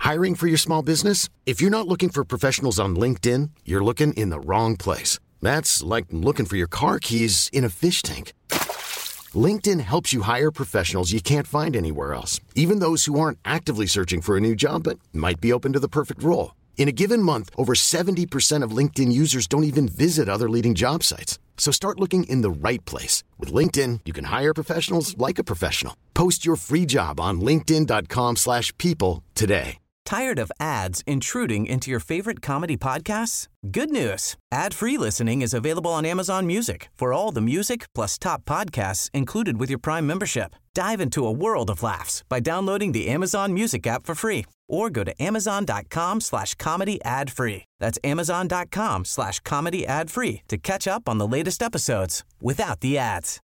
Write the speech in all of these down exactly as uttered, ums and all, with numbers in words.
Hiring for your small business? If you're not looking for professionals on LinkedIn, you're looking in the wrong place. That's like looking for your car keys in a fish tank. LinkedIn helps you hire professionals you can't find anywhere else, even those who aren't actively searching for a new job but might be open to the perfect role. In a given month, over seventy percent of LinkedIn users don't even visit other leading job sites. So start looking in the right place. With LinkedIn, you can hire professionals like a professional. Post your free job on linkedin dot com slash people today. Tired of ads intruding into your favorite comedy podcasts? Good news. Ad-free listening is available on Amazon Music for all the music plus top podcasts included with your Prime membership. Dive into a world of laughs by downloading the Amazon Music app for free or go to amazon.com slash comedy ad free. That's amazon.com slash comedy ad free to catch up on the latest episodes without the ads.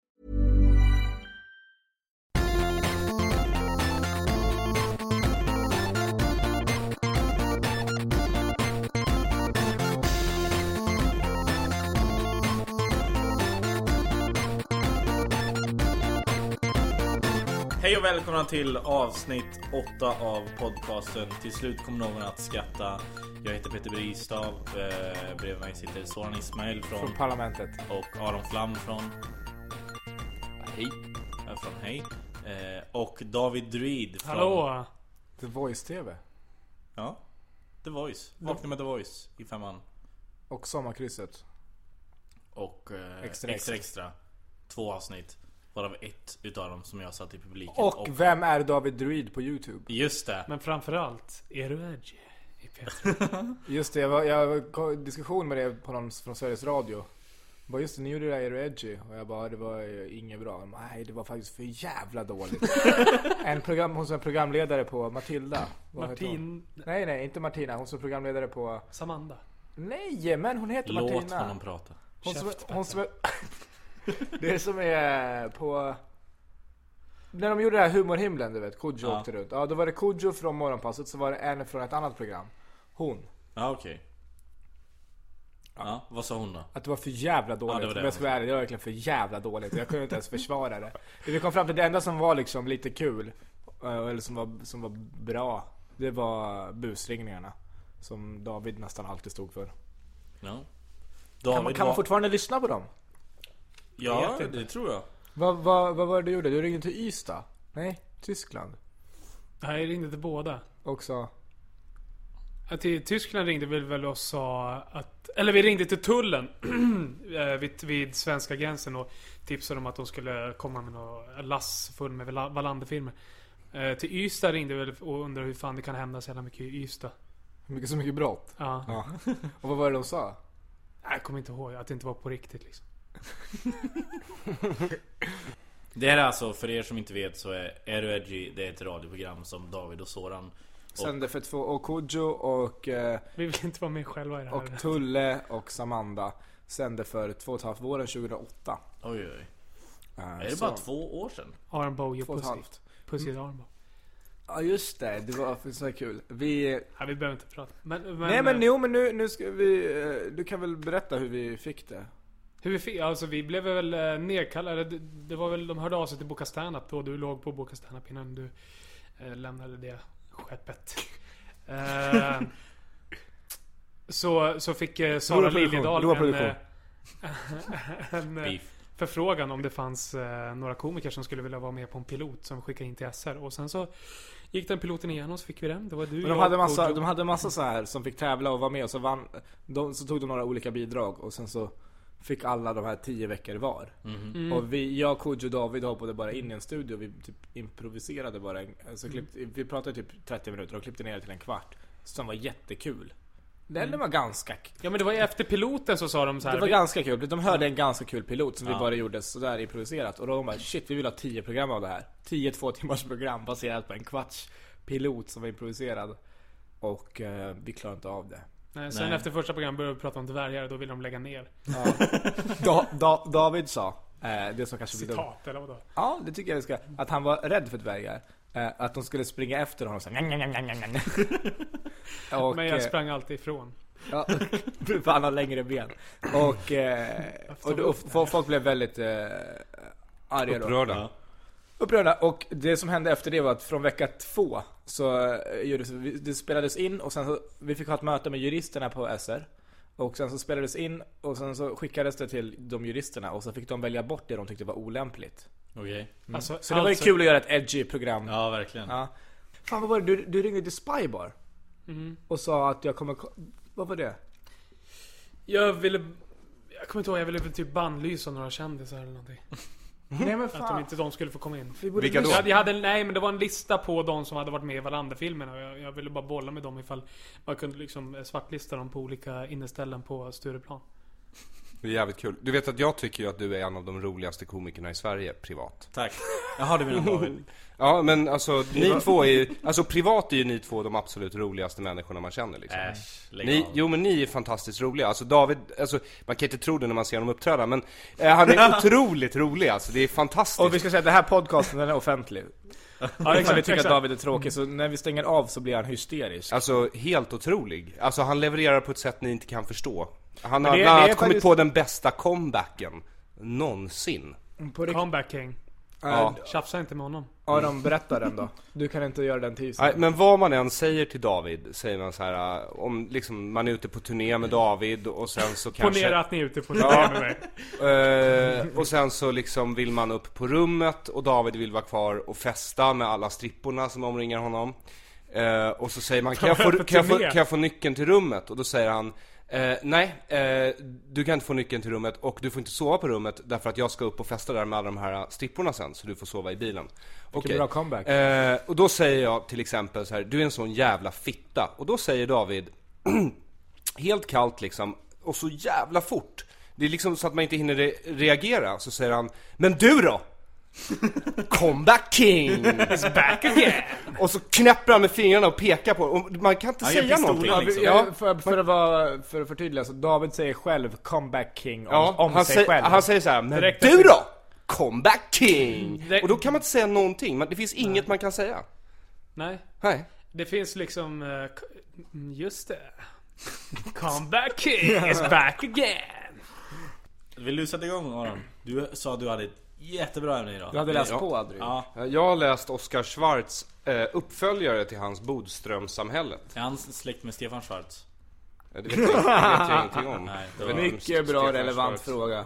Hej och välkomna till avsnitt åtta av podcasten Till slut kommer någon att skratta. Jag heter Peter Bristav, eh, bredvid mig sitter Soran Ismail från, från Parlamentet och Aron Flam från Hej eh, från Hej eh, och David Druid från Hallå The Voice T V. Ja, The Voice. Vakna med The Voice i femman. Och Sommarkrysset. Och eh, extra, extra extra Två avsnitt, varav ett utav dem som jag satt i publiken. Och, och vem är David Druid på YouTube? Just det. Men framförallt, är du edgy i Peter? Just det, jag var, jag var i diskussion med det på någon från Sveriges Radio. Bara just det, ni gjorde det där, är du edgy? Och jag bara, det var inget bra. Nej, det var faktiskt för jävla dåligt. En program, hon som är programledare på Matilda. Martin... Nej, nej, inte Martina. Hon som är programledare på... Samanda. Nej, men hon heter Låt Martina. Låt honom prata. Hon som, hon som är... Det som är på... När de gjorde det här humorhimlen, du vet, Kodjo ja. åkte runt. Ja, då var det Kodjo från Morgonpasset, så var det en från ett annat program. Hon. Ja, okej. Okay. Ja. ja, vad sa hon då? Att det var för jävla dåligt. Ja, det var det. Men jag ska vara ärlig, det var verkligen för jävla dåligt. Jag kunde inte ens försvara det. Vi kom fram till det enda som var liksom lite kul, eller som var, som var bra, det var busringningarna. Som David nästan alltid stod för. Ja. David kan man, kan var... man fortfarande lyssna på dem? Ja, det tror jag. Vad, vad, vad var det du gjorde? Du ringde till Ystad? Nej, Tyskland. Nej, jag ringde till båda. Också. Ja, till Tyskland ringde vi väl och sa att... Eller vi ringde till tullen vid, vid svenska gränsen och tipsade om att de skulle komma med något lass full med Wallander-filmer. Eh, till Ystad ringde vi och undrade hur fan det kan hända så jävla mycket i Ystad. Hur mycket så mycket brott? Ja. ja. Och vad var det de sa? Jag kommer inte ihåg, att det inte var på riktigt liksom. Det här är alltså, för er som inte vet, så är Är du edgy, det är ett radioprogram som David och Soran sände för två, och Kodjo och eh, vi vill inte vara med själva i det här. Och Tulle och Samanda sände för två och ett halvt våren tjugohundraåtta. Oj oj. Uh, är det så, bara två år sedan? Armbow och Pussy. Pussy mm. Armbow. Ja just det, det var så kul. Vi ja, vi behöver inte prata. Men, men, nej men jo, men nu, nu ska vi, du kan väl berätta hur vi fick det. Hur vi fick, alltså vi blev väl nedkallade. Det, det var väl, de hörde av sig till Boka Stand-up då du låg på Boka Stand-up innan du eh, lämnade det skeppet. eh, så, så fick eh, Sara Liljedahl en, eh, en eh, förfrågan om det fanns eh, några komiker som skulle vilja vara med på en pilot som skickade in till S R. Och sen så gick den piloten igenom, så fick vi den. Det var du, de, hade massa, de hade massa så här som fick tävla och vara med. Och så, vann, de, så tog de några olika bidrag. Och sen så fick alla de här tio veckor var. Mm-hmm. Mm. Och vi, jag, Kodjo och David hoppade bara in i en studio. Vi typ improviserade bara. Alltså, mm. klipp, vi pratade typ trettio minuter och klippte ner det till en kvart. Som var jättekul. Den mm. var ganska kul. Ja, men det var efter piloten så sa de så här. Det var vi... ganska kul. De hörde en ganska kul pilot som ja. vi bara gjorde så där improviserat. Och då de bara, shit, vi vill ha tio program av det här. Tio två timmars program baserat på en kvarts pilot som var improviserad. Och eh, vi klarade inte av det. Nej, sen Nej. efter första program började vi prata om dvärgar. Då ville de lägga ner. Ja. da, da, David sa eh, det som kanske blir citat eller vadå? Ja, det tycker jag vi ska. Att han var rädd för dvärgar. eh, Att de skulle springa efter honom så och, men jag sprang alltid ifrån. Ja, för han har längre ben. Och, eh, och, och, och folk blev väldigt eh, arga då. Upprörda. upprörda. Och det som hände efter det var att från vecka två så gjordes, det spelades in och sen så vi fick ha ett möte med juristerna på S R. Och sen så spelades in och sen så skickades det till de juristerna och så fick de välja bort det de tyckte var olämpligt. Okej. Okay. Mm. Alltså, så det var ju alltså... kul att göra ett edgy program. Ja, verkligen. Ja. Fan, vad var det? Du, du ringde till Spybar mm. och sa att jag kommer... Vad var det? Jag ville... Jag kommer inte ihåg, jag ville typ bannlysa några kändisar eller någonting. Nej men fan. Att de inte de skulle få komma in. Vilka då? Jag, jag hade, nej men det var en lista på de som hade varit med i Wallander-filmerna. Jag, jag ville bara bolla med dem ifall man kunde liksom svartlista dem på olika inneställen på Stureplan. Det är jävligt kul. Du vet att jag tycker ju att du är en av de roligaste komikerna i Sverige, privat. Tack. Jaha, det menar David. Ja, men alltså, ni två är ju, alltså privat är ju ni två de absolut roligaste människorna man känner liksom. Äsch, ni, jo men ni är fantastiskt roliga. Alltså David, alltså, man kan inte tro det när man ser honom uppträda, men eh, han är otroligt rolig, alltså det är fantastiskt. Och vi ska säga att det här podcasten den är offentlig. Ja, exakt, vi tycker att David är tråkig, så när vi stänger av så blir han hysterisk. Alltså helt otrolig. Alltså han levererar på ett sätt ni inte kan förstå. Han har det, bland annat det kommit faktiskt... på den bästa comebacken någonsin. På det... Comeback King. Ja. Tjafsa inte med honom. Ja, de berättar den då. Du kan inte göra den teasern. Nej, men vad man än säger till David, säger man så här, om liksom man är ute på turné med David och sen så kanske... Ponera att ni är ute på turné med mig. Uh, och sen så liksom vill man upp på rummet och David vill vara kvar och festa med alla stripporna som omringar honom. Uh, och så säger man, kan jag, få, kan, jag få, kan jag få nyckeln till rummet? Och då säger han, Uh, nej, uh, du kan inte få nyckeln till rummet och du får inte sova på rummet därför att jag ska upp och festa där med alla de här stripporna sen, så du får sova i bilen. Okej. Bra comeback. Uh, och då säger jag till exempel så här, du är en sån jävla fitta. Och då säger David helt kallt liksom, och så jävla fort, det är liksom så att man inte hinner re- reagera. Så säger han, men du då? Comeback King is back again. Och så knäpper han med fingrarna och pekar på, och man kan inte han säga någonting liksom. Ja, för, för, att vara, för att förtydliga, så David säger själv Comeback King om, ja, om han sig säger, själv. Han säger så här, men Direkt du då? Comeback King. Det... Och då kan man inte säga någonting, men det finns inget Nej. man kan säga. Nej. Nej. Det finns liksom uh, just det. Comeback King is back again. Vill du sätta igång, Aron? Du sa att du hade ett jättebra ämne idag. Du hade läst ja. på, Adri. Ja. Jag har läst Oscar Schwartz eh, uppföljare till hans Bodströmsamhället. Är han släkt med Stefan Schwartz? Det vet jag, det vet jag ingenting om. Nej, det var mycket bra Stefan relevant Schwartz. fråga.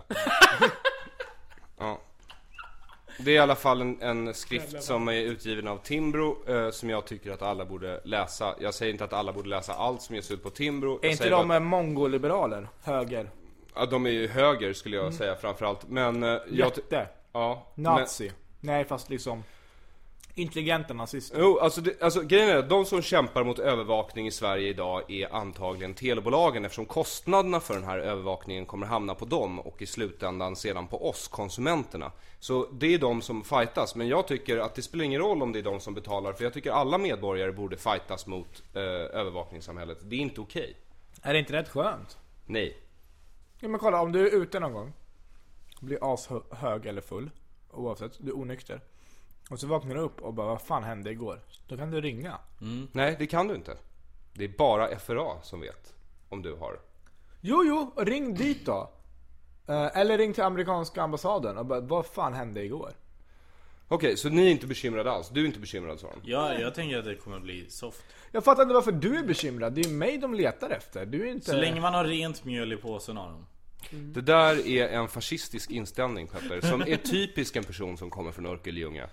Ja. Det är i alla fall en, en skrift som är utgiven av Timbro, eh, som jag tycker att alla borde läsa. Jag säger inte att alla borde läsa allt som ges ut på Timbro. Är jag inte de att, mongoliberaler? Höger? Ja, de är ju höger skulle jag säga framförallt. Men eh, jag... Jätte? Ja. Nazi? Men, nej, fast liksom intelligenta nazister. Jo, alltså, det, alltså grejen är att de som kämpar mot övervakning i Sverige idag är antagligen telebolagen, eftersom kostnaderna för den här övervakningen kommer hamna på dem och i slutändan sedan på oss, konsumenterna. Så det är de som fightas, men jag tycker att det spelar ingen roll om det är de som betalar, för jag tycker alla medborgare borde fightas mot eh, övervakningssamhället. Det är inte okej. Är det inte rätt skönt? Nej. Ja, men kolla, om du är ute någon gång, blir ashög eller full, oavsett, du är onykter, och så vaknar du upp och bara, vad fan hände igår? Då kan du ringa. Mm. Nej, det kan du inte. Det är bara F R A som vet om du har. Jo, jo, ring dit då. Uh, eller ring till amerikanska ambassaden och bara, vad fan hände igår? Okej, okay, så ni är inte bekymrade alls? Du är inte bekymrad, Soran? Ja, jag tänker att det kommer att bli soft. Jag fattar inte varför du är bekymrad. Det är ju mig de letar efter. Du är inte... Så länge man har rent mjöl i påsen av dem. Mm. Det där är en fascistisk inställning, Petter, som är typisk en person som kommer från Örkelljunga.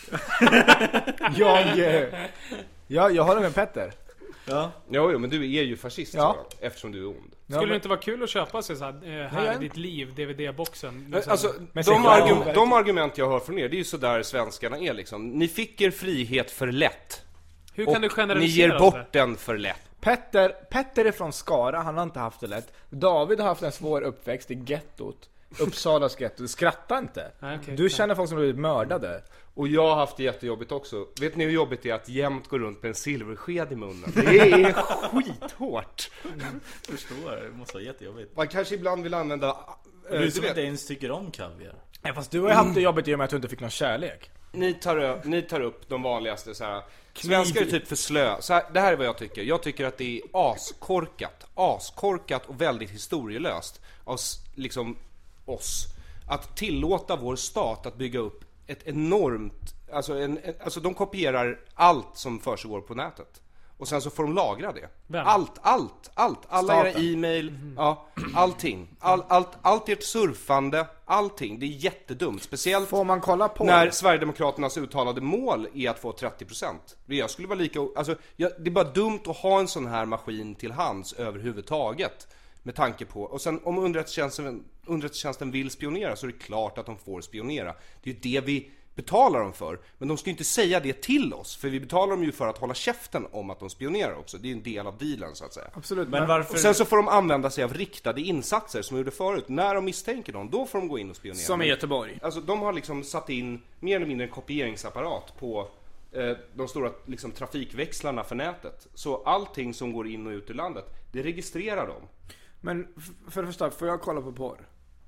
jag, ja, jag håller med Petter. Ja. Ja, jo, men du är ju fascist, ja. Soran, eftersom du är ond. Skulle ja, men... det inte vara kul att köpa sig så här, eh, här ditt liv, D V D-boxen? Liksom. Alltså, de, argu- de argument jag hör från er, det är ju så där svenskarna är liksom. Ni fick er frihet för lätt. Hur kan och du generalisera? Ni ger bort det? Den för lätt. Petter, Petter är från Skara, han har inte haft det lätt. David har haft en svår uppväxt i gettot. Uppsalas getto, skratta inte. Ah, okay. Du känner folk som blivit mördade. Och jag har haft det jättejobbigt också. Vet ni hur jobbigt det är att jämt gå runt med en silversked i munnen? Det är skithårt. Mm. Förstår, det måste vara jättejobbigt. Man kanske ibland vill använda... Äh, du som inte ens tycker om kaviar. Ja, fast du har ju haft det jobbigt i och med att du inte fick någon kärlek. Ni tar, ni tar upp de vanligaste så här. Svenskar är typ för slö. Så här, det här är vad jag tycker. Jag tycker att det är askorkat. Askorkat och väldigt historielöst av liksom oss att tillåta vår stat att bygga upp ett enormt, alltså, en, en, alltså de kopierar allt som försiggår på nätet. Och sen så får de lagra det. Vem? Allt, allt, allt. Alla Staten. era e-mail, mm. ja, allting. All, allt, allt ert surfande, allting. Det är jättedumt. Speciellt Får man kolla på när det? Sverigedemokraternas uttalade mål är att få trettio procent. Jag skulle vara lika, alltså, jag, det är bara dumt att ha en sån här maskin till hands överhuvudtaget. Med tanke på, och sen om underrättelsetjänsten, underrättelsetjänsten vill spionera så är det klart att de får spionera. Det är ju det vi betalar dem för. Men de ska ju inte säga det till oss, för vi betalar dem ju för att hålla käften om att de spionerar också. Det är en del av dealen så att säga. Absolut. Men Men varför... Och sen så får de använda sig av riktade insatser som de gjorde förut. När de misstänker någon, då får de gå in och spionera. som i Göteborg. Alltså de har liksom satt in mer eller mindre en kopieringsapparat på eh, de stora liksom, trafikväxlarna för nätet. Så allting som går in och ut ur landet, det registrerar de. Men f- för det första, får jag kolla på porr?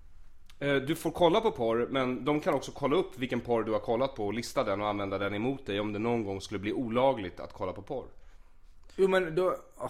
Eh, du får kolla på porr, men de kan också kolla upp vilken porr du har kollat på och lista den och använda den emot dig om det någon gång skulle bli olagligt att kolla på porr. Jo men då... Oh.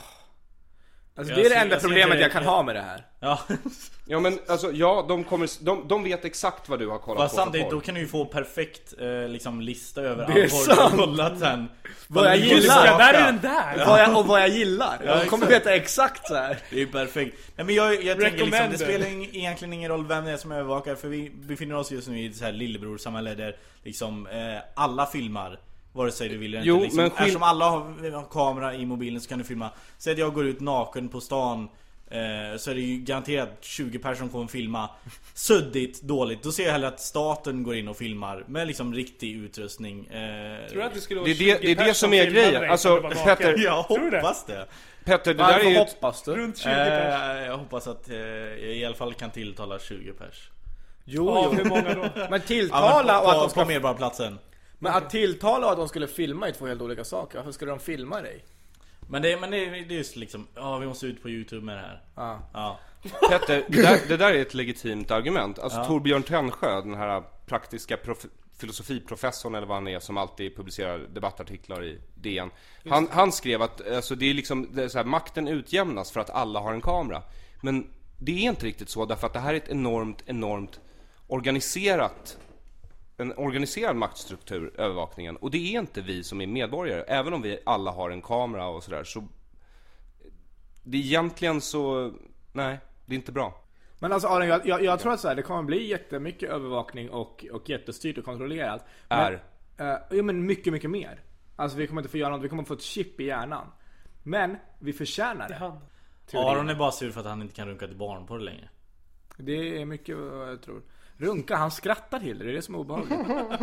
Alltså Jag det är det ser- enda jag ser problemet inte- jag kan ha med det här. Ja. Ja men alltså, ja, de, kommer, de, de vet exakt vad du har kollat Fast på för samtidigt, porr. då kan du ju få perfekt eh, liksom lista över Det är all porr sant. du har kollat sen. Vad jag Just det, gillar. Där är den där! Vad jag, och vad jag gillar. Ja, Jag kommer exakt. veta exakt så här. Det är ju perfekt. Nej, men jag, jag tänker liksom, det Recommended. spelar ing- egentligen ingen roll vem det är som övervakar. För vi befinner oss just nu i ett så här lillebrorsamhälle där liksom eh, alla filmar, vare sig du vill eller Jo, inte liksom. men skill- Eftersom alla har, har kamera i mobilen så kan du filma. Säg att jag går ut naken på stan, eh, så är det ju garanterat tjugo personer som kommer filma suddigt, dåligt. Då ser jag hellre att staten går in och filmar med liksom riktig utrustning. eh, Tror du att det skulle vara Det är det- tjugo det är det personer som är filmade grejen. dig Alltså, när du var naken? Petter- Jag Tror du det? hoppas det. Petter, det där är Varför ju... hoppas du? Runt tjugo personer. Eh, jag hoppas att eh, jag i alla fall kan tilltala tjugo pers. Jo, Av jo. hur många då? Men Ja, tilltala men och på, att de på, ska... på Medborgarplatsen. Men att tilltala och att de skulle filma är två helt olika saker. Varför skulle de filma dig? Men det, men det, det är just liksom, ja, vi måste ut på YouTube med det här. Ja. Ja. Petter, det där, det där är ett legitimt argument. Alltså Ja. Torbjörn Tännsjö, den här praktiska prof- filosofiprofessorn eller vad han är, som alltid publicerar debattartiklar i D N. Han, han skrev att alltså, det är liksom, det är så här, makten utjämnas för att alla har en kamera. Men det är inte riktigt så, därför att det här är ett enormt, enormt organiserat en organiserad maktstruktur, övervakningen. Och det är inte vi som är medborgare. Även om vi alla har en kamera och sådär, så det är egentligen så, nej, det är inte bra. Men alltså Aron, jag, jag, jag tror att så här, det kommer bli jättemycket övervakning och, och jättestyrt och kontrollerat. Men, Är? eh, ja men mycket, mycket mer. Alltså vi kommer inte få göra något, vi kommer få ett chip i hjärnan. Men vi förtjänar det. Han. Aron är bara sur för att han inte kan runka till barn på det längre. Det är mycket vad jag tror. Runka, han skrattar till det, det är det som är obehagligt.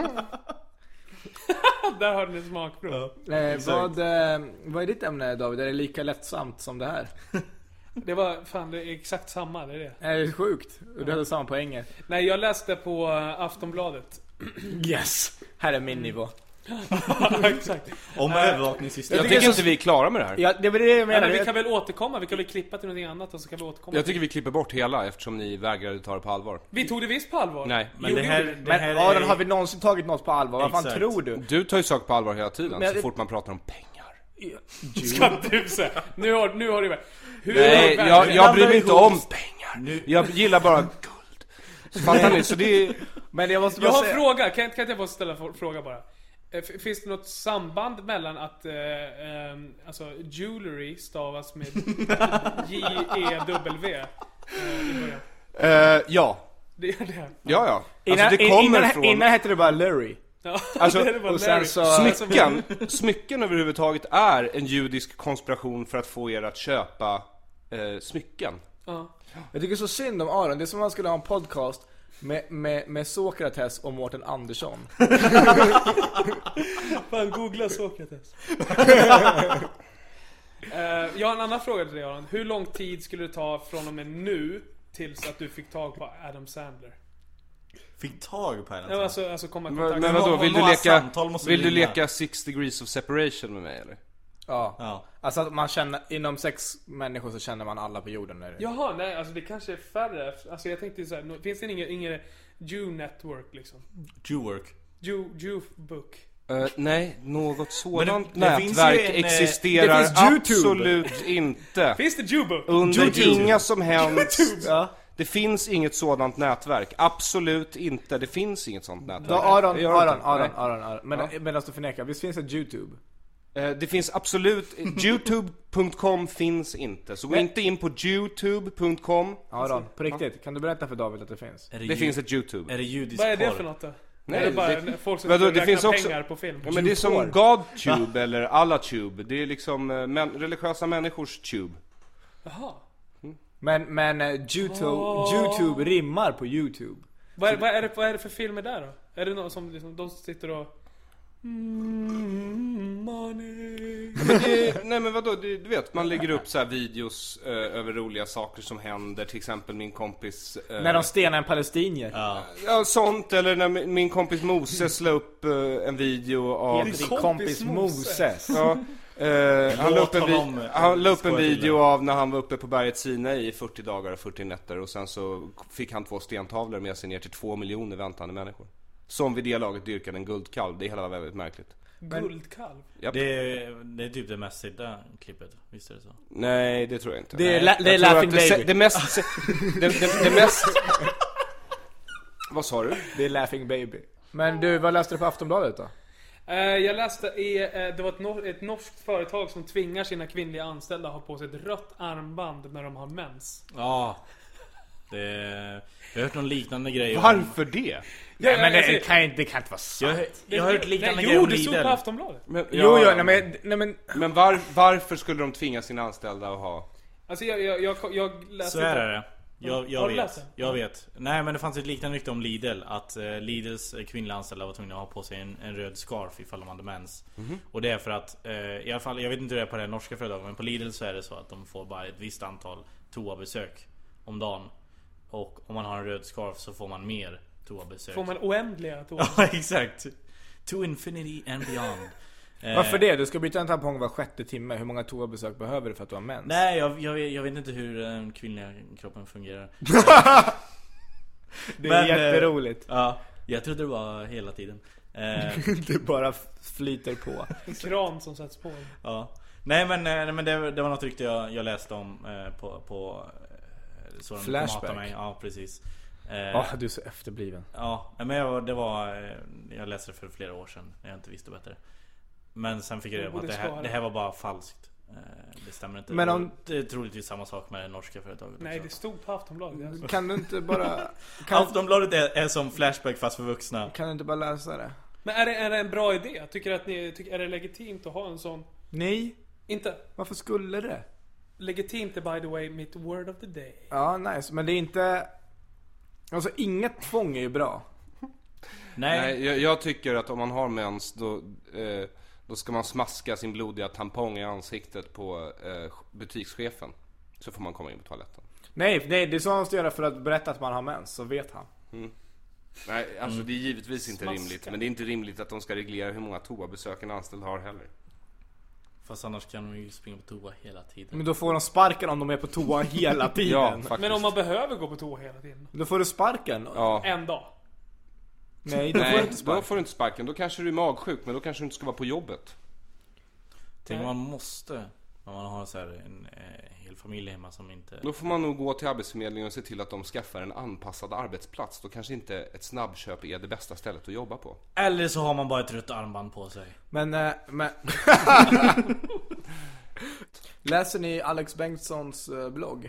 Där har du en smakprov. eh, vad, eh, vad är ditt ämne David? Är det lika lättsamt som det här? Det var, fan det är exakt samma, det är det. Är det sjukt? Du hade samma poänger. Nej, jag läste på uh, Aftonbladet. Yes! Här är min nivå. Exakt. Om övervakningssystem. Jag tycker tycker så- inte vi är klara med det här. Ja, det var det jag Ja, menade. men vi kan väl återkomma, vi kan väl klippa till någonting annat och så kan vi återkomma. Jag tycker vi klipper bort hela eftersom ni vägrade ta det på allvar. Vi tog det visst på allvar. Nej. Men Jo, det här, gjorde vi. det Men här Aron, är... har vi någonsin tagit något på allvar? Vad fan Exakt. tror du? Du tar ju saker på allvar hela tiden, Men så det- fort man pratar om pengar. Ska du säga. Nu har, nu har du hur Nej, har- jag, jag bryr mig inte ihop- om pengar. Jag gillar bara guld. Så fattar ni? Så det är... Men jag måste bara Jag har en säga... fråga, kan, kan jag få ställa en fråga bara? Eh, f- Finns det något samband mellan att eh, eh, alltså jewelry stavas med J E W eh, i början? Uh, ja. Det gör det? Ja, ja. Innan, Alltså det kommer innan, från... innan hette det bara Larry. Ja, Alltså, det är bara och sen Larry. så- Smycken, smycken överhuvudtaget är en judisk konspiration för att få er att köpa eh, smycken. Ja. Jag tycker så synd om Aron. Det är som om man skulle ha en podcast med, med, med Sokrates och Mårten Andersson. Fan, googla Sokrates. uh, jag har en annan fråga till dig, Aron. Hur lång tid skulle det ta från och med nu tills att du fick tag på Adam Sandler? Fick tag på henne. Ja, alltså, alltså komma i Men, kontakt. men vadå, må- vill du många leka, samtal måste vill du ringa. leka six degrees of separation med mig eller? Ja. Ja. Alltså att man känner, inom sex människor så känner man alla på jorden. Är det? Jaha, nej, alltså det kanske är färre. Alltså jag tänkte så här, no- finns det ingen, ingen Jew network liksom? Jewwork. Jew, Jew book. Uh, nej, något sådant det- det finns ju nätverk en, eh, existerar det finns YouTube. absolut inte. Finns det Jew book? Under YouTube. inga som helst Ja. Det finns inget sådant nätverk. Absolut inte. Det finns inget sådant nätverk. Då, Aron, Det gör Aron, det inte. Aron, Nej. Aron, Aron. Men Ja. medan du förnekar, visst finns det YouTube? Eh, Det finns absolut, youtube punkt com finns inte. Så gå Nej. inte in på youtube punkt com. Aron, på riktigt, kan du berätta för David att det finns? Är Det ju- finns ett YouTube. Är det judisk Vad är det porr? för något då? Nej, är det bara det- folk som Vadå, ska det räkna finns också- pengar på film? Ja, men det är som YouPorn. GodTube eller AllaTube. Det är liksom eh, men, religiösa människors tube. Jaha. Men, men eh, YouTube, YouTube rimmar på YouTube. Vad är, vad, är det, vad är det för filmer där då? Är det någon som liksom, de sitter och... Mm, money. Men det, nej men vadå, det, du vet, man lägger upp så här videos eh, över roliga saker som händer. Till exempel min kompis... eh, När de stenar en palestinier. Ja. Ja, sånt. Eller när min min kompis Moses la upp eh, en video av... Heter din kompis Moses? Ja, eh, han la upp en, Låt vi- honom, han la upp en skoja till video det. av när han var uppe på berget Sinai i fyrtio dagar och fyrtio nätter. Och sen så fick han två stentavlor med sig ner till två miljoner väntande människor. Som vid det laget dyrkade en guldkalv. Det är hela väldigt märkligt. Guldkalv. Japp. Det är, det är typ det mest sedda klippet, visst är det så? Nej, det tror jag inte. Det är, Nej. la, det är Jag tror Laughing att det, Baby. se- det mest... se- Det, det, det mest... Vad sa du? Det är Laughing Baby. Men du, vad läste du på Aftonbladet då? Eh, jag läste i, eh, det var ett, nor- ett norskt företag som tvingar sina kvinnliga anställda att ha på sig ett rött armband när de har mens. Ja. Det, jag har hört någon liknande grej om- Varför det? Nej, men jag- det kan inte, det kan inte vara sant. Jag, jag har hört liknande Nej, grejer jo, om det stod på Lidl. Aftonbladet. Men, Jo, ja, jo, nej men, nej men Men var, varför skulle de tvinga sina anställda att ha... Alltså jag, jag, jag, jag läste Så är det. Jag, jag Har du läst vet, det? jag vet. Nej, men det fanns ett liknande rykte om Lidl. Att eh, Lidls eh, kvinnliga anställda var tvungna att ha på sig en, en röd scarf ifall de hade mens. Och det är för att, eh, i alla fall, jag vet inte hur det är på det här norska företaget, men på Lidl så är det så att de får bara ett visst antal toabesök om dagen. Och om man har en röd scarf så får man mer toabesök. Får man oändliga toa? Ja, exakt. To infinity and beyond. Eh, varför det? Du ska byta en tampong var sjätte timme. Hur många toabesök behöver du för att du har mens? Nej, jag, jag, vet, jag vet inte hur den kvinnliga kroppen fungerar. det är men, eh, jätteroligt. Ja, jag trodde det var hela tiden. Eh, Det bara flyter på. En kran som sätts på. ja. Nej, men, nej, men det, det var något rykte jag, jag läste om eh, på, på eh, så de Flashback. matade mig. Ja, precis. Eh, Ja, du är så efterbliven. Ja, men jag, det var eh, jag läste det för flera år sedan när jag inte visste bättre. Men sen fick jag reda på att det här, det här var bara falskt. Eh, Det stämmer inte. Men om- Det är troligtvis samma sak med det norska företaget Nej, det också. stod på Aftonbladet. Alltså. Kan du inte bara... Kan, Aftonbladet är, är som Flashback fast för vuxna. kan du inte bara läsa det? Men är det, är det en bra idé? Tycker att ni, tycker, är det legitimt att ha en sån? Nej, Inte. varför skulle det? Legitimt är by the way mitt word of the day. Ja, nice. Men det är inte... Alltså, inget tvång är ju bra. Nej, Nej, jag, jag tycker att om man har mens då, eh, då ska man smaska sin blodiga tampong i ansiktet på eh, butikschefen. Så får man komma in på toaletten. Nej, nej, det är så man måste göra för att berätta att man har mens, så vet han. Nej, alltså det är givetvis inte Smaska. rimligt. Men det är inte rimligt att de ska reglera hur många toabesök en anställd har heller. fast annars kan de ju springa på toa hela tiden. Men då får de sparken om de är på toa hela tiden. Ja, faktiskt. Men om man behöver gå på toa hela tiden. Då får du sparken. Ja. En dag. Nej, då får du Nej, inte då sparken. får du inte sparken. Då kanske du är magsjuk, men då kanske du inte ska vara på jobbet. Tänk om man måste, när man har så här en eh, hel familj hemma som inte... Då får man nog gå till Arbetsförmedlingen och se till att de skaffar en anpassad arbetsplats. Då kanske inte ett snabbköp är det bästa stället att jobba på. Eller så har man bara ett rött armband på sig. Men, eh, men... Läser ni Alex Bengtssons eh, blogg?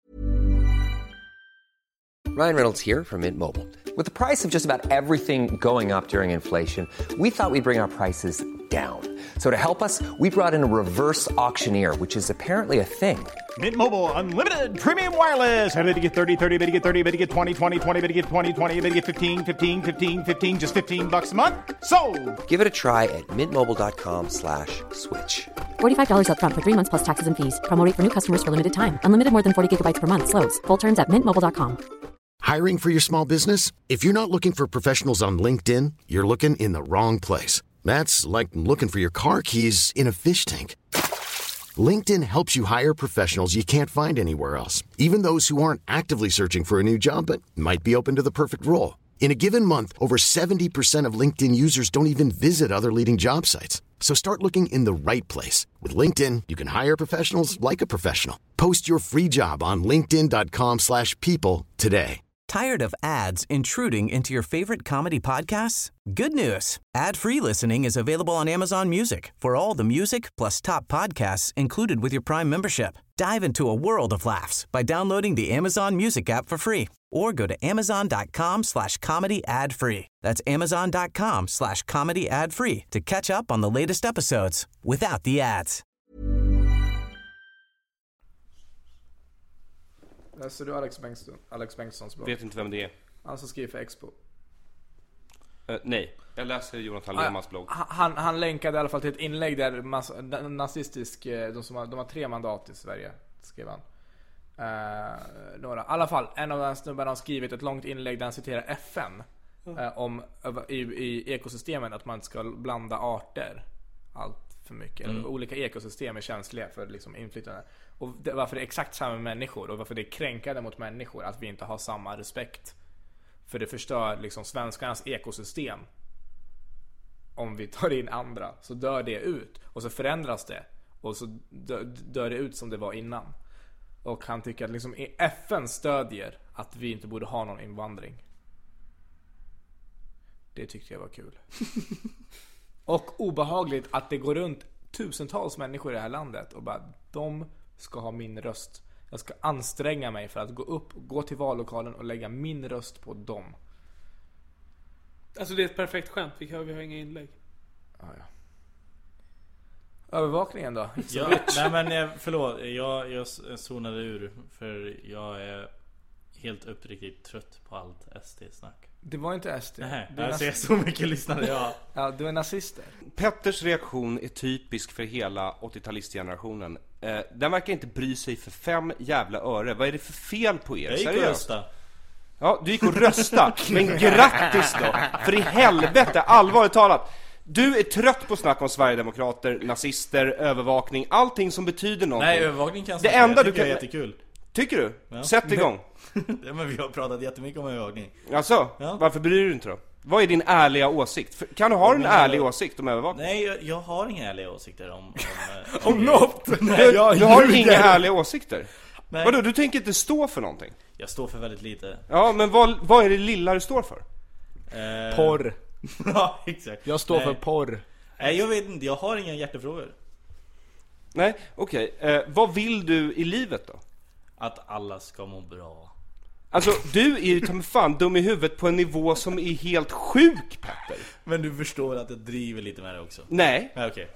Ryan Reynolds here from Mint Mobile. With the price of just about everything going up during inflation, we thought we'd bring our prices down. So to help us, we brought in a reverse auctioneer, which is apparently a thing. Mint Mobile Unlimited Premium Wireless. How to get thirty, thirty, how to get thirty, how to get twenty, twenty, twenty, how to get twenty, twenty, how to get fifteen, fifteen, fifteen, fifteen, just fifteen bucks a month? Sold! Give it a try at mintmobile.com slash switch. forty-five dollars up front for three months plus taxes and fees. Promo rate for new customers for limited time. Unlimited more than forty gigabytes per month. Slows full terms at mint mobile dot com. Hiring for your small business? If you're not looking for professionals on LinkedIn, you're looking in the wrong place. That's like looking for your car keys in a fish tank. LinkedIn helps you hire professionals you can't find anywhere else, even those who aren't actively searching for a new job but might be open to the perfect role. In a given month, over seventy percent of LinkedIn users don't even visit other leading job sites. So start looking in the right place. With LinkedIn, you can hire professionals like a professional. Post your free job on linkedin dot com slash people today. Tired of ads intruding into your favorite comedy podcasts? Good news. Ad-free listening is available on Amazon Music for all the music plus top podcasts included with your Prime membership. Dive into a world of laughs by downloading the Amazon Music app for free or go to amazon dot com slash comedy ad free. That's amazon dot com slash comedy ad free to catch up on the latest episodes without the ads. Läser du Alex Bengtsson, Alex Bengtssons blogg? Vet inte vem det är. Han som skriver för Expo. Uh, nej, jag läser Jonathan Lehmanns blogg. Han, han länkade i alla fall till ett inlägg där mas- nazistisk, de, som har, de har tre mandat i Sverige, skrev han. Uh, några. I alla fall, en av de snubbarna har skrivit ett långt inlägg där han citerar F N uh, om i, i ekosystemen att man ska blanda arter allt för mycket. Mm. Eller, olika ekosystem är känsliga för liksom, inflytande. Och det, varför det är exakt samma människor och varför det är kränkande mot människor att vi inte har samma respekt. För det förstör liksom svenskarnas ekosystem. Om vi tar in andra så dör det ut och så förändras det och så dör, dör det ut som det var innan. Och han tycker att liksom F N stödjer att vi inte borde ha någon invandring. Det tyckte jag var kul. Och obehagligt att det går runt tusentals människor i det här landet och bara, de ska ha min röst. Jag ska anstränga mig för att gå upp, gå till vallokalen och lägga min röst på dem. Alltså det är ett perfekt skämt, vi har, vi har inga inlägg. Ah, ja. Övervakningen då? Ja, nej men förlåt, jag, jag zonade ur. För jag är helt uppriktigt trött på allt S D-snack. Det var inte S D. Nej, du är alltså nas- jag så mycket lyssnade jag. Ja, du är nazister. Petters reaktion är typisk för hela åttiotalistgenerationen. Eh, den verkar inte bry sig för fem jävla öre. Vad är det för fel på er? Jag gick och Seriöst? rösta. Ja, du gick och rösta. Men grattis då. För i helvete, allvarligt talat. Du är trött på snack om Sverigedemokrater, nazister, övervakning, allting som betyder någonting. Nej, övervakning kan det enda du kan... är jättekul. Tycker du? Ja. Sätt igång. Ja, men vi har pratat jättemycket om övervakning. Alltså, ja. Varför bryr du dig inte då? Vad är din ärliga åsikt? Kan du ha en men, ärlig åsikt om övervakning? Nej, jag, jag har inga ärliga åsikter om... Om, om, om något! Nej, jag, du har inga ärliga åsikter? Nej. Vadå, du tänker inte stå för någonting? Jag står för väldigt lite. Ja, men vad, vad är det lilla du står för? Eh... Porr. Ja, exakt. Jag står Nej. för porr. Nej, jag vet inte, jag har inga hjärtefrågor. Nej, okej. Okay. Eh, vad vill du i livet då? Att alla ska må bra. Alltså, du är ju ta mig fan dum i huvudet på en nivå som är helt sjuk, Petter. Men du förstår att jag driver lite med det också. Nej. Nej, okej.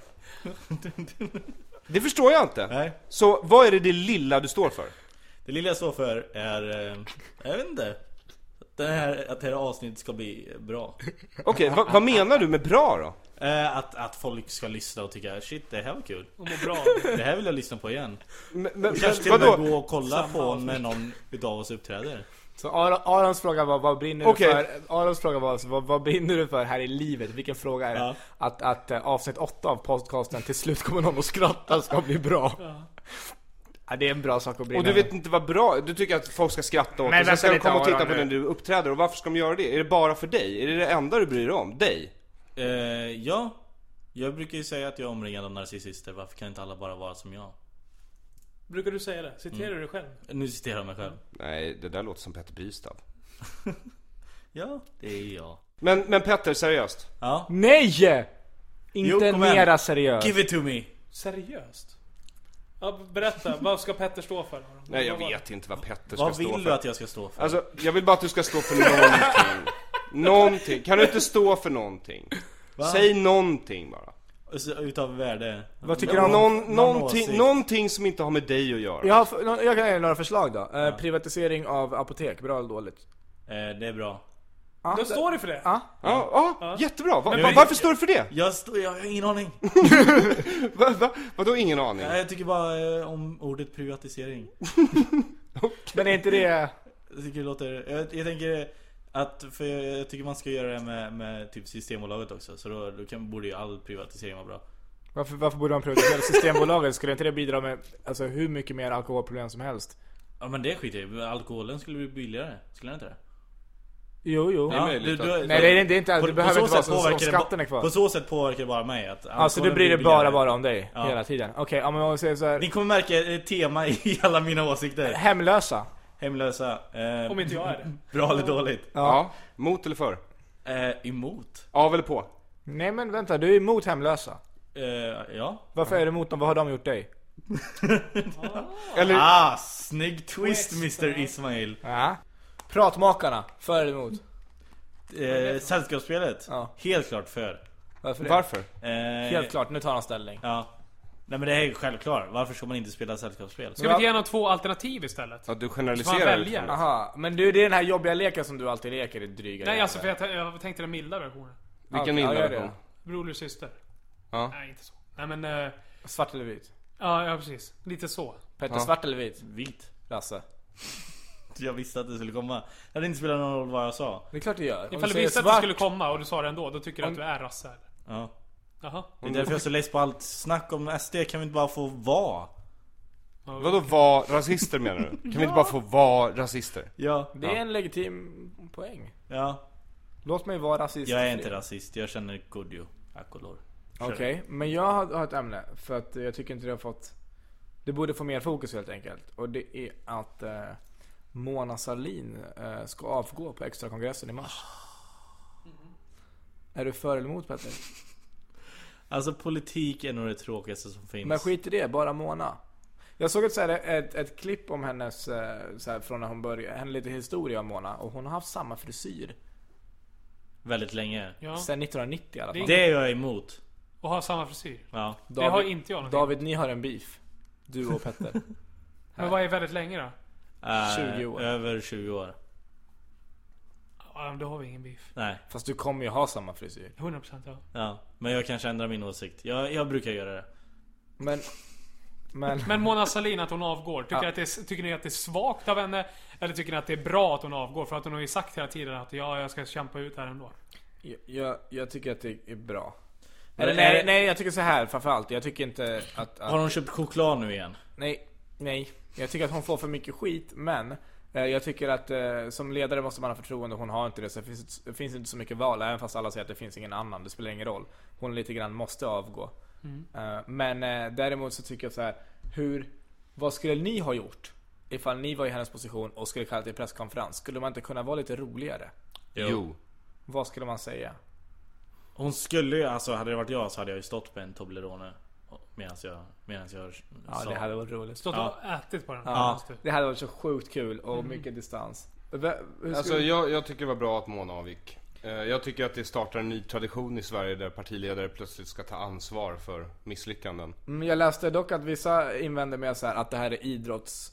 Det förstår jag inte. Nej. Så vad är det det lilla du står för? Det lilla jag står för är... Jag vet inte. Det här, att det här avsnittet ska bli bra. Okej, okay, vad, vad menar du med bra då? Eh, att, att folk ska lyssna och tycka, shit, det här var kul. Och må bra. Det här vill jag lyssna på igen. Men, men, kanske till och med gå och kolla på när någon utav oss uppträder. Så Arons fråga var, vad brinner okay. du för? Arons fråga var, alltså, vad, vad brinner du för här i livet? Vilken fråga är det? Ja. Att, att uh, avsnitt åtta av podcasten till slut kommer någon att skratta ska bli bra. Ja. Ja, det är en bra sak att brinna. Och du vet inte vad bra, du tycker att folk ska skratta åt. Men och sen komma och titta Aron, på när du uppträder. Och varför ska de göra det? Är det bara för dig? Är det det enda du bryr dig om? Dig? Eh, ja. Jag brukar ju säga att jag är omringad av narcissister. Varför kan inte alla bara vara som jag? Brukar du säga det? Citerar mm. du dig själv? Nu citerar jag mig själv. Nej, det där låter som Petter Bristav. Ja, det är jag. Men, men Petter, seriöst? Ja. Nej! Inte jo, mera seriöst. Give it to me. Seriöst? Ja, berätta, vad ska Petter stå för? Nej, jag vet inte vad Petter ska vad stå för. Vad vill du att jag ska stå för? Alltså, jag vill bara att du ska stå för någonting. Någonting. Kan du inte stå för någonting? Va? Säg någonting bara. Utav värde. Vad tycker du om? Någon, någonting, någonting som inte har med dig att göra. Jag, har, jag kan ge några förslag då. Ja. Eh, privatisering av apotek, bra eller dåligt? Eh, det är bra. Ja, då står du för det. Ja, ja, ja, ja. Jättebra. Va, va, varför står du för det? Jag, stå, jag har ingen aning. va, va, vadå ingen aning? Ja, jag tycker bara eh, om ordet privatisering. Okay. Men är inte det... Jag tycker det låter... Jag, jag tänker att... För jag, jag tycker man ska göra det med, med typ Systembolaget också. Så då, då kan, borde ju all privatisering vara bra. Varför, varför borde man privatisera Systembolaget? Skulle inte det bidra med alltså, hur mycket mer alkoholproblem som helst? Ja, men det skiter jag. Alkoholen skulle bli billigare. Skulle den inte det? Jo, jo. Ja, möjligt du, du, att- Nej, det är inte, inte på, det på behöver så inte vara sätt så som påverkar det skatten ba- är kvar. På så sätt påverkar det bara mig att Alltså det alkoholen blir det billigare. bara bara om dig Ja. hela tiden. Okej, okay, ja, men om man säger så här. Ni kommer märka ett tema i alla mina åsikter. Hemlösa. Hemlösa. Eh, Om inte jag är det. Bra eller dåligt? Ja. Mot eller för? Eh, emot. Av eller på? Nej men vänta, du är emot hemlösa. Eh, ja. Varför är du emot dem? Vad har de gjort dig? Eller... Ah, snygg twist mister Ismail. Ja. Pratmakarna, för eller emot? Eh, sällskapsspelet. Ja. Helt klart för. Varför det? Varför? Eh, Helt klart, nu tar han ställning. Ja. Nej men det är självklart. Varför ska man inte spela sällskapsspel? Ska vi inte ge honom två alternativ istället? Ja, du Så man generaliserar väljer. utifrån det. Aha, men du, det är den här jobbiga leken som du alltid leker i dryga. Nej, alltså för jag, jag tänkte den milda versionen. Vilken Okej, milda ja, gör det. version? Bror eller syster. Ja. Nej, inte så. Nej men, eh, Svart eller vit? ja, ja precis. Lite så. Petter, Ja. svart eller vit? Vilt. Rasse. Jag visste att det skulle komma. Det hade inte spelat någon roll vad jag sa. Det är klart det gör. Om Ifall du säger visste att det skulle komma och du sa det ändå, då tycker du att du är rasse eller? Ja. Jaha. Det är därför jag är så less på allt snack om S D. Kan vi inte bara få vara? Vadå vara rasister menar du? Kan vi inte bara få vara rasister? Ja. Det är en legitim poäng. Ja. Låt mig vara rasist. Jag är inte rasist. Jag känner Kodjo. Akolor. Okej, okay, men jag har, har ett ämne. För att jag tycker inte det har fått... Det borde få mer fokus helt enkelt. Och det är att eh, Mona Sahlin eh, ska avgå på extra kongressen i mars. Mm. Är du för eller emot, Petter? Alltså politik är nog det tråkigaste som finns. Men skit i det, bara Mona. Jag såg ett, så här, ett, ett klipp om hennes så här, från när hon började, en liten historia om Mona. Och hon har haft samma frisyr Väldigt länge. Ja. sen nittonhundranittio i alla fall. Det är jag emot. Och ha samma frisyr. Ja. Det har inte jag någonting. David, ni har en beef. Du och Petter. Men vad är väldigt länge då? Äh, tjugo år. Över tjugo år. Ja, då har vi ingen beef. Nej. Fast du kommer ju ha samma frisyr. hundra procent ja. Ja. Men jag kanske ändrar min åsikt. Jag, jag brukar göra det. Men... Men... Men Mona Sahlin, att hon avgår, tycker, Ja. att det är, tycker ni att det är svagt av henne? Eller tycker ni att det är bra att hon avgår? För att hon har ju sagt hela tiden att ja, jag ska kämpa ut här ändå. Jag, jag, jag tycker att det är bra. Men Eller, är nej, det- nej, jag tycker så här framförallt. Jag tycker inte att... att Har hon köpt choklad nu igen? nej, nej. Jag tycker att hon får för mycket skit. Men eh, jag tycker att eh, som ledare måste man ha förtroende. Hon har inte det. Så det finns, det finns inte så mycket val. Även fast alla säger att det finns ingen annan. Det spelar ingen roll. Hon lite grann måste avgå. Eh, men eh, däremot så tycker jag så här. Hur... Vad skulle ni ha gjort ifall ni var i hennes position och skulle kalla till presskonferens? Skulle man inte kunna vara lite roligare? Jo. Vad skulle man säga? Hon skulle ju, alltså hade det varit jag så hade jag ju stått på en Toblerone medan jag, medan jag Ja, sa. det hade varit roligt. Stått Ja. och ätit på den. Ja, det hade varit så sjukt kul och mycket distans. V- hur Alltså skulle- jag, jag tycker det var bra att Mona avgick. Eh, Jag tycker att det startar en ny tradition i Sverige där partiledare plötsligt ska ta ansvar för misslyckanden. Mm, jag läste dock att vissa invänder med så här att det här är idrotts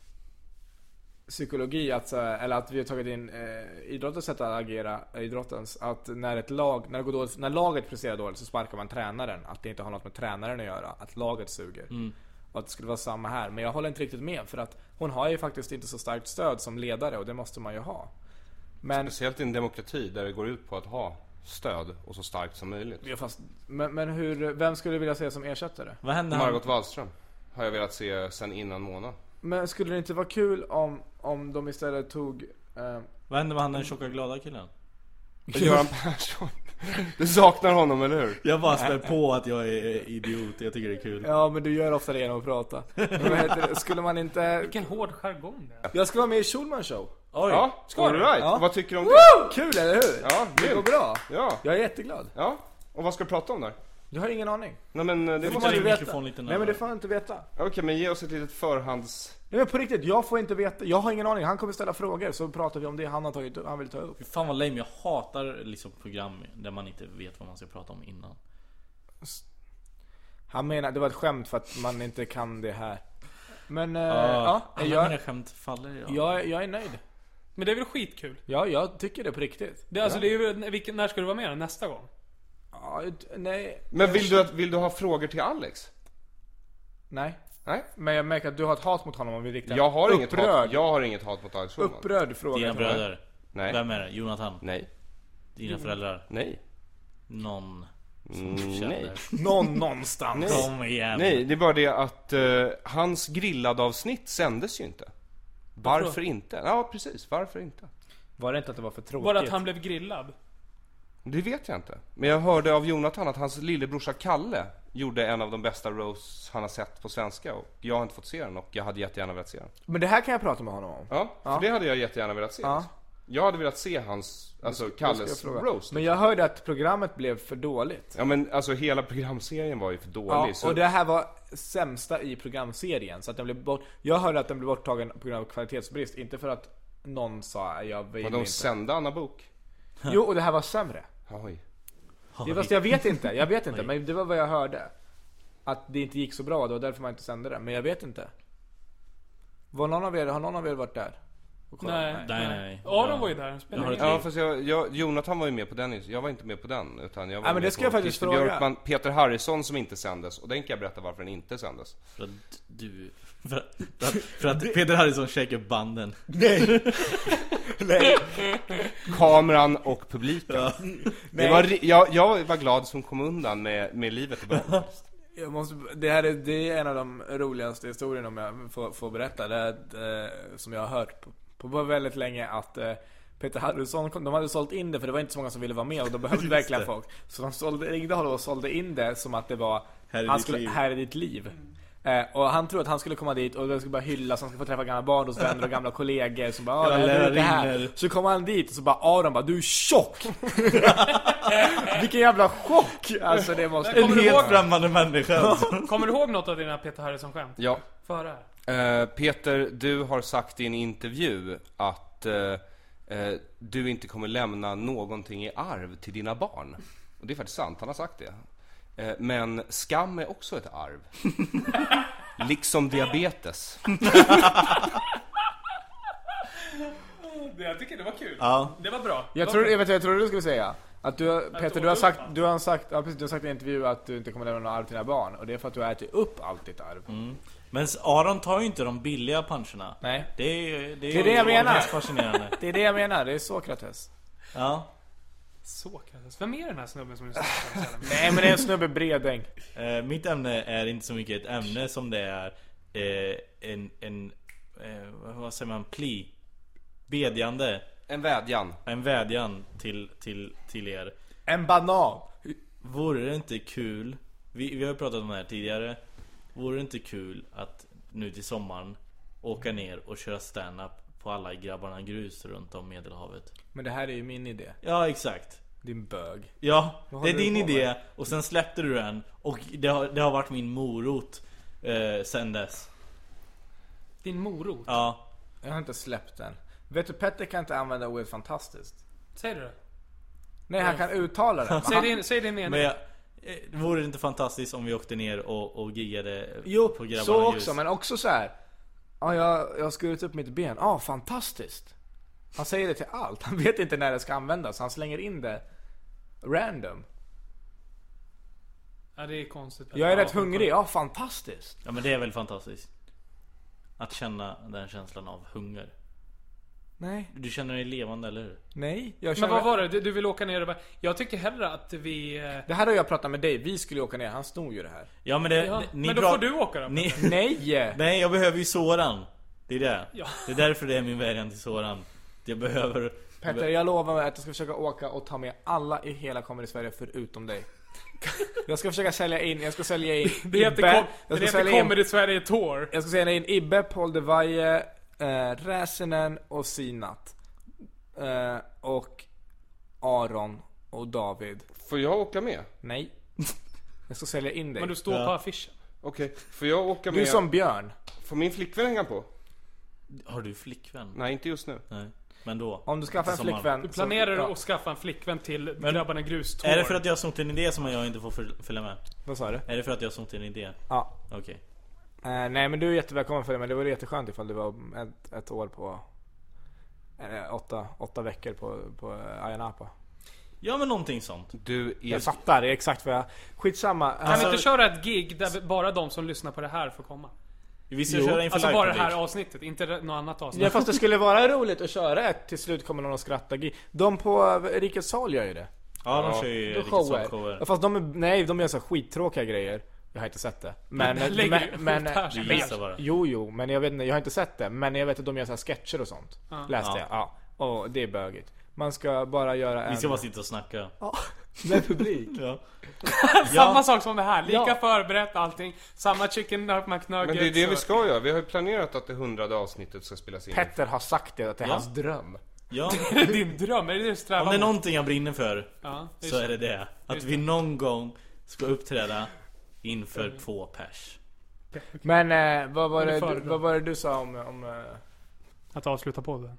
psykologi, att, så här- eller att vi har tagit in eh, idrottens sätt att agera, eh, idrottens, att när ett lag, när, det går dåligt, när laget presterar dåligt så sparkar man tränaren, att det inte har något med tränaren att göra, att laget suger. Och att det skulle vara samma här, men jag håller inte riktigt med för att hon har ju faktiskt inte så starkt stöd som ledare och det måste man ju ha. Men, Speciellt i en demokrati där det går ut på att ha stöd och så starkt som möjligt. ja, fast, men, men hur, vem skulle du vilja se som ersättare? Vad hände Margot han? Wallström har jag velat se sen innan Mona. Men skulle det inte vara kul om, om de istället tog eh, Vad hände med han den tjocka glada killen? Göran Persson. Du saknar honom, eller hur? Jag bara spär på att jag är idiot. Jag tycker det är kul. ja, men du gör ofta det genom att prata. Men vad heter det? Skulle man inte... Vilken hård jargong det är. Jag skulle vara med i Schulman Show. Oj. Ja, Ska all du? right. Ja. Vad tycker du om det? Woo! Kul, eller hur? Ja, det grymt. går bra. Ja, Jag är jätteglad. ja. Och vad ska du prata om där? Jag har ingen aning. Nej men eh, det Det får måste... man din inte veta. mikrofon lite Nej, men det närmare. får man inte veta. Okej, men ge oss ett litet förhands... Nej, men på riktigt, jag får inte veta. Jag har ingen aning. Han kommer ställa frågor så pratar vi om det han har tagit upp, han vill ta upp. Fy fan vad lame, jag hatar liksom program där man inte vet vad man ska prata om innan. Han menar, det var ett skämt för att man inte kan det här. Men eh, Ja, ja, alla jag, mina skämt faller idag. jag, jag är nöjd. Men det är väl skitkul? Ja, jag tycker det på riktigt. Det, alltså, ja. det är ju, vilken, när ska du vara med då? Nästa gång? Ja, ut- nej. Men vill du, att, vill du ha frågor till Alex? Nej. Nej? Men jag märker att du har ett hat mot honom om vi riktar Jag har inget upprörd, hat, jag har inget hat mot Alex Schulman. upprörd fråga. Dina till mig. bröder. Nej. Vem är det? Jonathan? Nej. Dina föräldrar? Nej. Någon som Mm, du känner? nej. Någon någonstans. Kom igen. Nej, det är bara det att eh, hans grillad avsnitt sändes ju inte. Varför inte? Ja, precis. Varför inte? Var det inte att det var för tråkigt? Bara att han blev grillad? Det vet jag inte. Men jag hörde av Jonathan att hans lillebrorsa Kalle gjorde en av de bästa roasts han har sett på svenska. Och jag har inte fått se den och jag hade jättegärna velat se den. Men det här kan jag prata med honom om. Ja, för Ja. det hade jag jättegärna velat se. Ja. Jag hade velat se hans, alltså Kalles roast. Men jag hörde att programmet blev för dåligt. Ja, men alltså hela programserien var ju för dålig. Ja, så... och det här var sämsta i programserien. Så att den blev bort... Jag hörde att den blev borttagen på grund av kvalitetsbrist. Inte för att någon sa jag vill Men de inte. sände Anna Bok. Jo, och det här var sämre. Oj. Det var, jag vet inte, jag vet inte. Men det var vad jag hörde. Att det inte gick så bra, det var därför man inte sände det. Men jag vet inte. Var någon av er, har någon av er varit där? Nej. Nej, nej, nej. Aron var ju där. Spelade Ja, fast jag, jag, Jonathan var ju med på den. Jag var inte med på den. Utan jag var Ja, men med det ska jag på faktiskt Christer fråga. Björkman, Peter Harrison som inte sändes. Och den kan jag berätta varför den inte sändes. För att du... För att, för att, för att Peter Harrison checkar banden. Nej. Nej. Kameran och publiken. Ja. Det var, ri- jag, jag var glad som kom undan med, med livet i början. Jag måste, det här är, det är en av de roligaste historierna om jag får, får berätta. Det är, eh, som jag har hört på, på väldigt länge att eh, Peter Harrison, de hade sålt in det för det var inte så många som ville vara med och de behövde verkligen folk. Så de sålde, ringde honom och sålde in det som att det var här är, han ditt, skulle, liv. Här är ditt liv. Eh, och han tror att han skulle komma dit och det skulle bara hyllas, han skulle få träffa gamla barndomsvänner och gamla kollegor som bara, ah, det är det här. Så kommer han dit och så bara, Aron bara, du är tjock. Vilken jävla chock. Alltså det måste en helt ihåg... främmande människa. Kommer du ihåg något av dina Peter Harrison-skämt? Ja. Före. Uh, Peter, du har sagt i en intervju att uh, uh, du inte kommer lämna någonting i arv till dina barn. Och det är faktiskt sant, han har sagt det. uh, Men skam är också ett arv. Liksom diabetes. Jag tycker det var kul. Ja. Det var bra. Jag tror, jag vet vad jag tror du skulle säga. Att du, Peter, du har sagt, du har sagt, ja, precis, du har sagt i en intervju att du inte kommer lämna något arv till dina barn. Och det är för att du har ätit upp allt ditt arv. Mm. Men Aron tar ju inte de billiga puncherna. Nej. Det är, det är, det, är det jag menar. Fascinerande. Det är det jag menar, det är Sokrates. Ja. Sokrates. Vem är den här snubben som är Nej, men det är en snubbe Bredäng. eh, Mitt ämne är inte så mycket ett ämne som det är eh, en, en eh, vad säger man, pli, bedjande. En vädjan. En vädjan till, till, till er. En banan. Vore det inte kul, vi, vi har pratat om det här tidigare, vore det inte kul att nu till sommaren åka ner och köra stand-up på alla grabbarna grus runt om Medelhavet? Men det här är ju min idé. Ja, exakt. Din bög. Ja, det är din idé. Och sen släppte du den. Och det har, det har varit min morot eh, sen dess. Din morot? Ja. Jag har inte släppt den. Vet du, Petter kan inte använda ordet fantastiskt. Säger du det? Nej, han kan uttala det. Säg din, säg din mening. Men jag, eh, vore det inte fantastiskt om vi åkte ner och, och giggade jo, på grabbarna så grus? också, men också så här. Ja, jag, jag har skurit upp mitt ben. Ja, ah, fantastiskt. Han säger det till allt. Han vet inte när det ska användas. Han slänger in det random. Ja, det är konstigt. Jag är rätt hungrig. Ja, fantastiskt. Ja, men det är väl fantastiskt att känna den känslan av hunger. Nej. Du känner dig levande, eller hur? Nej, jag känner... Men vad var det? Du, du vill åka ner och bara... Jag tycker hellre att vi... Det här har jag pratat med dig. Vi skulle åka ner. Han snor ju det här. Ja, men det... Ja, ni men då pra... får du åka då. Ni... Nej! Nej, jag behöver ju Soran. Det är det. Ja. Det är därför det är min vädjan till Soran. Jag behöver... Petter, jag lovar mig att jag ska försöka åka och ta med alla i hela Comedy Sverige förutom dig. Jag ska försöka sälja in, jag ska sälja in det heter, Ibbe, kom, jag det ska heter Comedy Sverige Tour. Jag ska sälja in Ibbe, Paul de Valle, eh, Räsenen och Sinat. Eh, och Aron och David. Får jag åka med? Nej. Jag ska sälja in dig. Men du står ja. på affischen. Okej, okay. Får jag åka med? Du som Björn. Får min flickvän hänga på? Har du flickvän? Nej, inte just nu. Nej. Men då, om du skaffar en flickvän. Du planerar så, ja. att skaffa en flickvän till men, grabbarna grus tour. Är det för att jag har sånt en idé som jag inte får följa med? Vad sa du? Är det för att jag har sånt en idé? Ja. Okej. Okay. Uh, nej, men du är jättevälkommen för det. Men det vore jätteskönt ifall det var ett, ett år på uh, åtta, åtta veckor på, på uh, Ayia Napa. Ja, men någonting sånt. Du är... Jag fattar, det är exakt vad jag... Skitsamma. Kan alltså... vi inte köra ett gig där bara de som lyssnar på det här får komma? Vi ska köra inför alltså bara det här avsnittet, inte något annat avsnitt. Ja, fast det skulle vara roligt att köra ett. Till slut kommer någon att skratta. De på Rikets Sal gör ju det. Ja, de kör ju Rikets Sal shower. Ja, fast de är, nej, de gör så skittråkiga grejer. Jag har inte sett det. Men men, men, men du gissar bara. Jo, jo, men jag vet inte, jag har inte sett det. Men jag vet att de gör så här sketcher och sånt. Ja. Läste jag. Ja. Och det är bögigt. Man ska bara göra en... Vi ska bara sitta och snacka. Ja, med publik. Ja. Samma Ja. sak som det här. Lika Ja. förberett allting. Samma chicken McNuggets. Men det är det så- vi ska göra. Vi har ju planerat att det hundrade avsnittet ska spelas in. Petter har sagt det, att det är Ja. hans dröm. Ja. Är det din dröm? Är det det du strävar Om det är mot? någonting jag brinner för, Ja, det är så är det det. Att vi någon gång ska uppträda inför två pers. Men eh, vad, var Men det det, du, föredrar. vad var det du sa om... om eh... Att avsluta podden.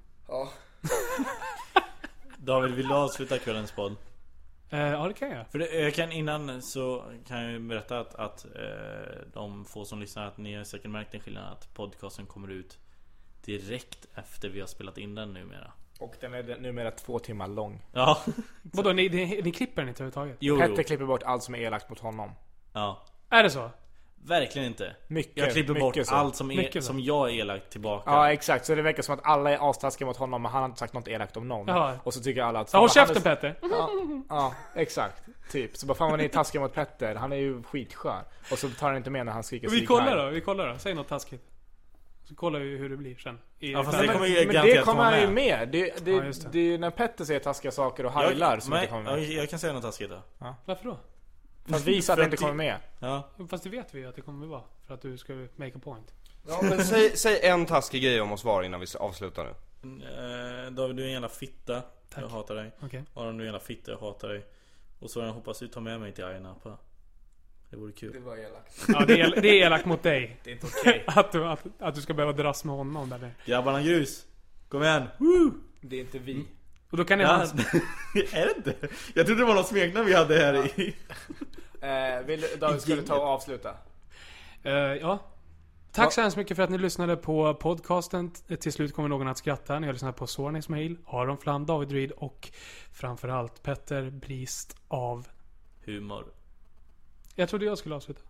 David, vill du avsluta kvällens podd? Eh, ja, det kan jag. För det, jag kan innan så kan jag ju berätta att, att eh, de få som lyssnar, att ni har säkert märkt den skillnaden att podcasten kommer ut direkt efter vi har spelat in den numera. Och den är numera två timmar lång. Ja. Vadå, ni, ni, ni klipper den inte överhuvudtaget? Jo, Petter jo. klipper bort allt som är elakt mot honom. Ja. Är det så? Verkligen inte. Mycket, Jag klipper bort mycket så. allt som, är, Mycket så. som jag är elakt tillbaka. Ja, exakt. Så det verkar som att alla är astaskiga mot honom, men han har inte sagt något elakt om någon. Jaha. Och så tycker alla att... Ja, håll fan, han käften är- Petter. Ja, ja, exakt. Typ. Så bara, fan vad ni är taskiga mot Petter. Han är ju skitskön. Och så tar han inte med när han skriker Vi Sieg kollar Heil. då, vi kollar då. Säg något taskigt. Så kollar vi hur det blir sen. I Ja, fast Nej, det men, kommer ju men det garanterat kommer komma han ju med. med. Det, det, Ja, det. just det. det är ju när Petter säger taskiga saker och heilar som men, inte kommer jag, med. jag kan säga något taskigt då. Varför då? För att visa att För det inte att kommer det- med. Ja. Fast det vet vi ju att det kommer vara. För att du ska make a point. Ja, men säg, säg en taskig grej om oss var innan vi avslutar nu. Eh, David, du är en jävla fitta. Jag hatar dig. Okej. Aron, du är en jävla fitta. Jag hatar dig. Och så jag hoppas du tar med mig till Ayia Napa. Det vore kul. var elakt. Ja, det är, det är elakt mot dig. Det är inte okej. Att du, att, att du ska behöva dras med honom där. Grabbarna grus. Kom igen. Woo! Det är inte vi. Och då kan ni Ja, hans... är det inte? Jag trodde det var något smeknamn vi hade här i. Eh, vill du- David, ska du ta och avsluta? Eh, ja. Tack så hemskt mycket för att ni lyssnade på podcasten. Till slut kommer någon att skratta. Ni har lyssnat på Soran Ismail, Aron Flam, David Reed och framförallt Petter Brist av... Humor. Jag trodde jag skulle avsluta.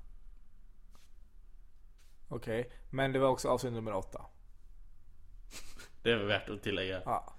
Okej, men det var också avsnitt nummer åtta. Det är värt att tillägga. Ja.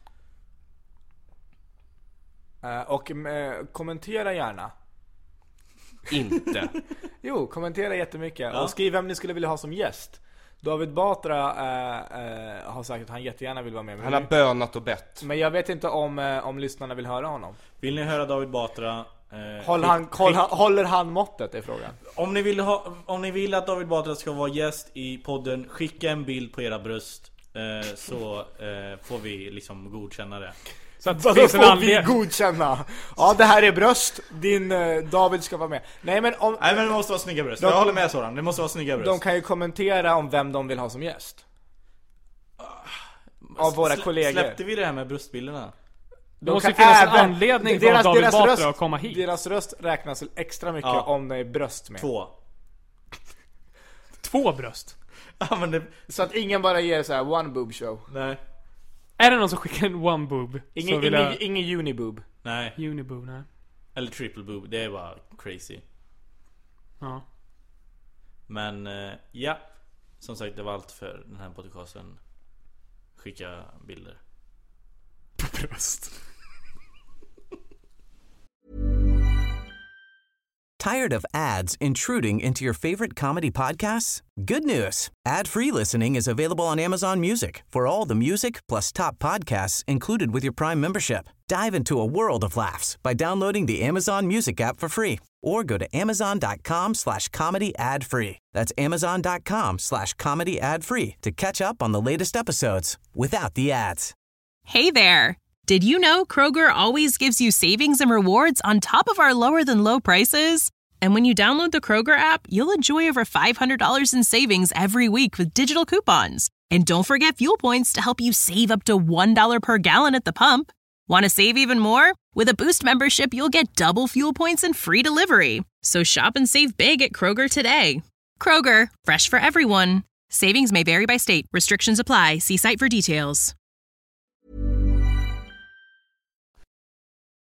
Eh, och eh, kommentera gärna. Inte. Jo, kommentera jättemycket. Ja. Och skriv vem ni skulle vilja ha som gäst. David Batra eh, eh, har sagt att han jättegärna vill vara med. Han har bönat och bett. Men jag vet inte om, eh, om lyssnarna vill höra honom. Vill ni höra David Batra? Eh, Håller skick- han, håll, skick- han, håller han måttet är frågan. Om ni vill ha, om ni vill att David Batra ska vara gäst i podden, skicka en bild på era bröst. Eh, så eh, får vi liksom godkänna det. Så att det Vadå finns en får vi anledning. godkänna? Ja, det här är bröst. Din eh, David ska vara med. Nej, men om, Nej, men det måste vara snygga bröst. De- Jag håller med Soran, det måste vara snygga bröst. de kan ju kommentera om vem de vill ha som gäst. Av våra Slä- kollegor. Släppte vi det här med bröstbilderna? Det måste ju finnas en anledning för David Batra röst, att komma hit. Deras röst räknas extra mycket Ja. om det är bröst med. Två. Två bröst. Ja, men det, Så att ingen bara ger så här one boob show. nej. Är det någon som skickar en one boob? Ingen, så vill ingen, jag... ingen uniboob. Nej. Uniboob, nej. Eller triple boob, det är bara crazy. Ja. Men eh, ja, som sagt, det var allt för den här podcasten. Skicka bilder. Bröst. Tired of ads intruding into your favorite comedy podcasts? Good news. Ad-free listening is available on Amazon Music for all the music plus top podcasts included with your Prime membership. Dive into a world of laughs by downloading the Amazon Music app for free or go to amazon.com slash comedy ad free. That's amazon.com slash comedy ad free to catch up on the latest episodes without the ads. Hey there! Did you know Kroger always gives you savings and rewards on top of our lower-than-low prices? And when you download the Kroger app, you'll enjoy over five hundred dollars in savings every week with digital coupons. And don't forget fuel points to help you save up to one dollar per gallon at the pump. Want to save even more? With a Boost membership, you'll get double fuel points and free delivery. So shop and save big at Kroger today. Kroger, fresh for everyone. Savings may vary by state. Restrictions apply. See site for details.